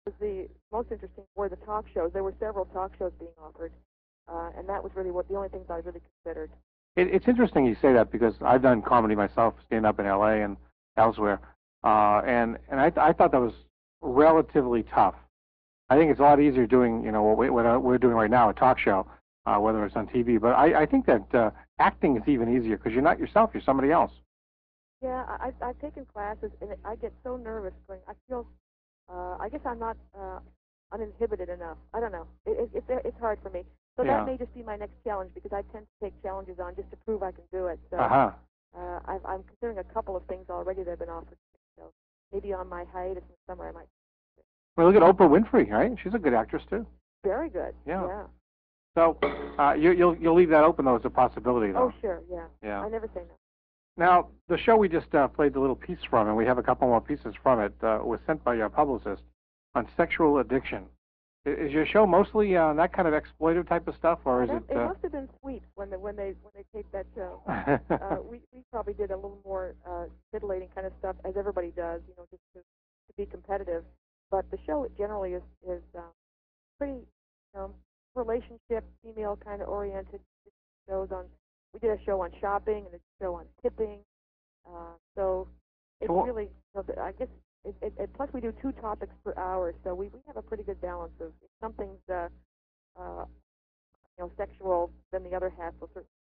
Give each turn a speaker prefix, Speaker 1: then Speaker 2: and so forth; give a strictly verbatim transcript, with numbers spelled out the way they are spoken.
Speaker 1: was the most interesting were the talk shows. There were several talk shows being offered, uh, and that was really what the only things I really considered.
Speaker 2: It, it's interesting you say that because I've done comedy myself, stand up in L A and elsewhere, uh, and and I I thought that was relatively tough. I think it's a lot easier doing you know what, we, what uh, we're doing right now, a talk show, uh, whether it's on T V. But I I think that uh, acting is even easier because you're not yourself, you're somebody else.
Speaker 1: Yeah, I, I've, I've taken classes, and I get so nervous going. I feel, uh, I guess I'm not uh, uninhibited enough. I don't know. It, it, it's it's hard for me. So
Speaker 2: Yeah.
Speaker 1: that may just be my next challenge because I tend to take challenges on just to prove I can do it. So
Speaker 2: Uh-huh.
Speaker 1: uh, I've, I'm considering a couple of things already that have been offered. So maybe on my hiatus in the summer I might.
Speaker 2: Well, look at Oprah Winfrey, right? She's a good actress too.
Speaker 1: Very good.
Speaker 2: Yeah.
Speaker 1: Yeah.
Speaker 2: So uh, you, you'll you'll leave that open though as a possibility though.
Speaker 1: Oh sure. Yeah.
Speaker 2: Yeah.
Speaker 1: I never say no.
Speaker 2: Now the show we just uh, played the little piece from, and we have a couple more pieces from it, uh, was sent by your publicist on sexual addiction. Is your show mostly uh, that kind of exploitive type of stuff, or is
Speaker 1: that,
Speaker 2: it?
Speaker 1: It
Speaker 2: Uh...
Speaker 1: must have been Sweeps when the, when they when they taped that show. uh, we we probably did a little more uh, titillating kind of stuff, as everybody does, you know, just to, to be competitive. But the show generally is is um, pretty um, relationship, female kind of oriented shows. On we did a show on shopping and a show on tipping. Uh, so it's
Speaker 2: Cool.
Speaker 1: really, so the, I guess. It, it, it, plus, we do two topics per hour, so we, we have a pretty good balance of if something's uh, uh, you know sexual, then the other half will certainly